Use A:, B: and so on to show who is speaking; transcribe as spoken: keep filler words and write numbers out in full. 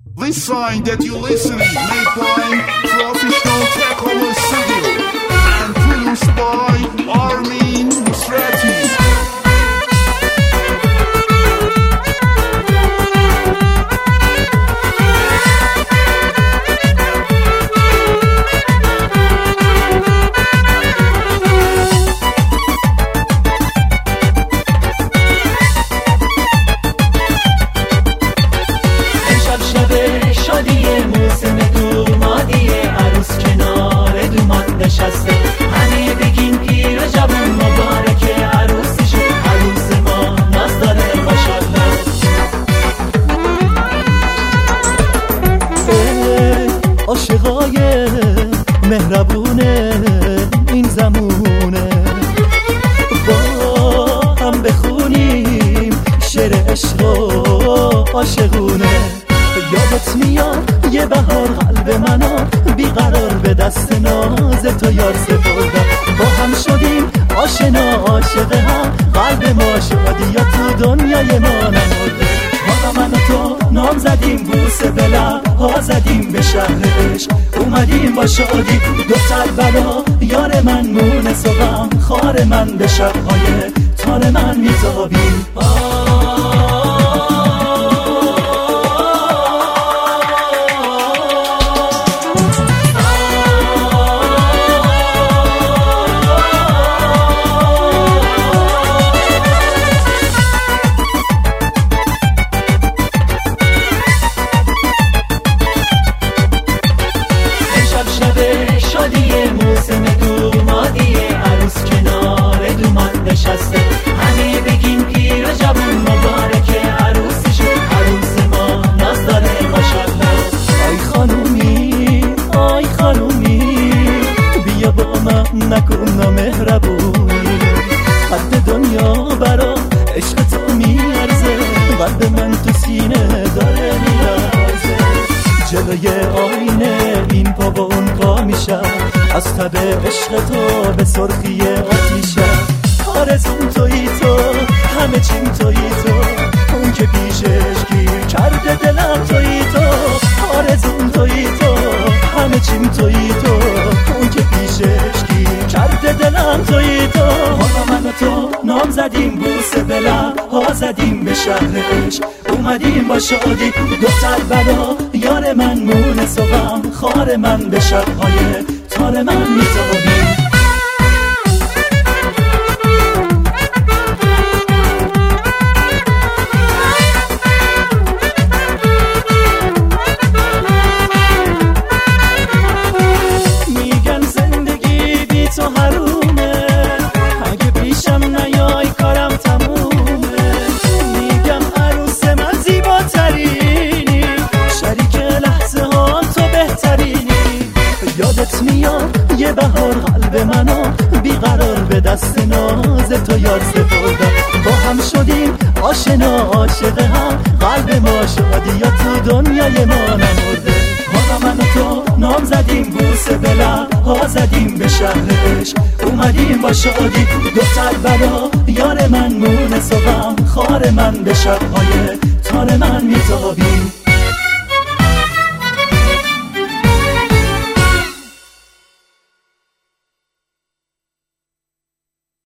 A: This sign that you're listening made by Professional Technical Studio and produced by Armin Nusrati.
B: همه بگین پیر جوان مبارکه عروسی شد عروس ما ناز داره ماشاءالله.
C: عاشقای مهربونه این زمونه با هم بخونیم شعر عشق و عاشقونه. یادت میاد یه بهار قلب منو بیقرار به دست ناز تو یار سپردم. با هم شدیم آشنا عاشق هم قلب ما شادی یا تو دنیای ما نمرده. حالا من و تو نام زدیم بوسه به لب ها زدیم به شهرش اومدیم با شادی دو سر بلا یار من مونس و غم خار من به شبهای تار من میتابیم. شادیه موسم دومادیه عروس کنار دوماد نشسته. همه بگین پیر و جوان مبارکه عروسی شد عروس ما ناز داره ماشاءالله. آی خانومی آی خانومی بیا با من نکن نامهربونی. حد دنیا برا عشق تو میارزه قلب من تو سینه داره میارزه. جلوی آینه این پا و اون پا میشم از تب عشق تو به سرخی آتیشم. آرزوم تویی تو همه چیم تویی تو اون که پیشش گیر کرده دلم تویی تو. آرزوم تویی تو همه چیم تویی تو اون که پیشش گیر کرده دلم تویی تو. حالا من و تو نام زدیم بوسه به لب ها زدیم به شهرش اومدیم با شادی دو سر بلا یار من مونس و غم خار من به شبهای تار من میتابیم. میگن زندگی بی تو حرومه اگه پیشم نیای کارم تمومه. میگم عروس من زیباترینی شریک لحظه ها تو بهترینی. یادت میاد یه بهار قلب منو بیقرار به دست ناز تو یار سپردم. با هم شدیم آشنا عاشق هم قلب ما شادی یا تو دنیای ما نمرده. حالا من و تو نام زدیم بوسه به لب ها زدیم به شهرش اومدیم با شادی دو سر بلا یار من مونس و غم خار من به شبهای تار من میتابیم.